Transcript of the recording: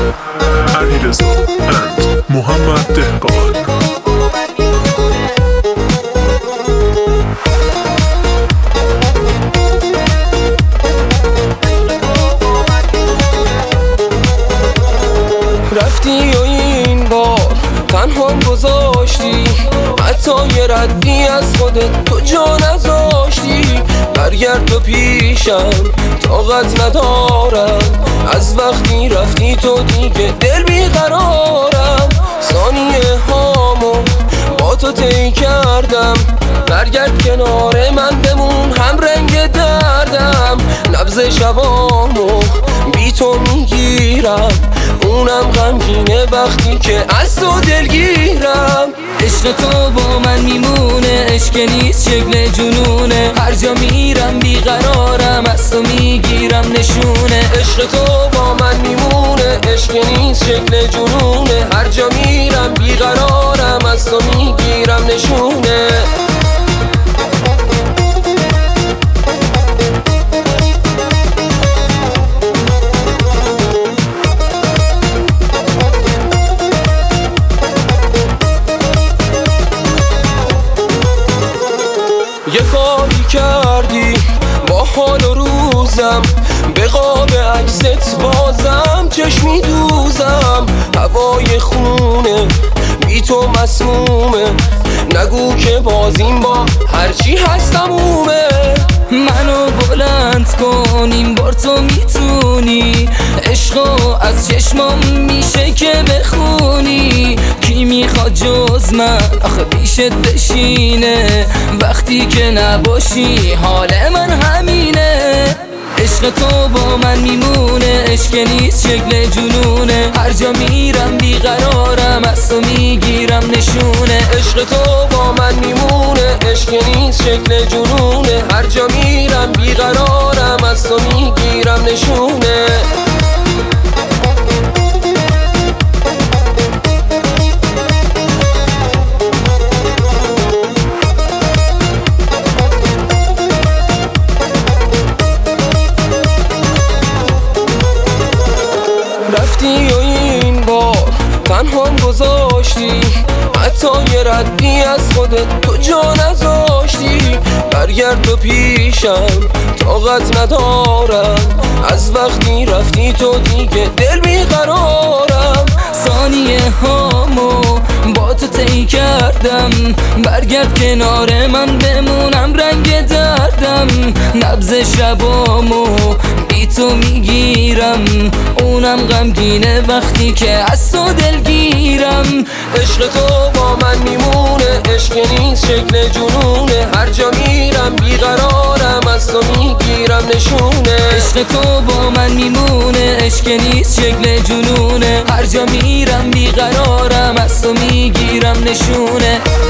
علیرضا اند محمد دهقان. رفتی و این بار تنهام گذاشتی، حتی یه ردی از خودت تو جا نذاشتی. برگرد تو پیشم، طاقت ندارم، از وقتی رفتی تو دیگه دل بیقرارم. ثانیه هامو با تو طی کردم، برگرد کنار من بمون هم رنگ دردم. نبض شبامو بی تو میگیرم، اونم غمگینه وقتی که از تو دلگیرم. عشق تو با من میمونه، عشق نیست شکل جنونه. هر جا میرم بیقرارم، از تو میگیرم نشونه. عشق تو با من میمونه، عشق نیست شکل جنونه. هر جا میرم بیقرارم، از تو میگیرم نشونه. یه کاری کردی با حال و روزم، به قاب عکست بازم چشمی دوزم. هوای خونه بی تو مسمومه، نگو که بازیم با هرچی هستم اومه. منو بلند کن این بار تو میتونی، عشقو از چشمام میشه که بخونی. کی میخواد جز من آخه پیشت بشینه، وقتی که نباشی حال من همینه. عشق تو با من میمونه، عشق نیست شکل جنونه. هر جا میرم بیقرارم، از تو میگیرم نشونه. عشق تو با من میمونه، عشق نیست شکل جنونه. هر جا میرم بیقرارم، از تو میگیرم نشونه. رفتی و این بار تنهام گذاشتی، حتی یه ردی از خودت تو جا نذاشتی. برگرد تو پیشم، طاقت ندارم، از وقتی رفتی تو دیگه دل بیقرارم. ثانیه هامو با تو طی کردم، برگرد کنار من بمونم رنگ دردم. نبض شبامو بی تو میگیرم، اونم غمگینه وقتی که از تو دلگیرم. عشق تو با من میمونه، عشق نیست شکل جنونه. هر جا میرم بیقرارم، از تو میگیرم نشونه. عشق تو با من میمونه، عشق نیست شکل جنونه. هر جا میرم بیقرارم، از تو میگیرم نشونه.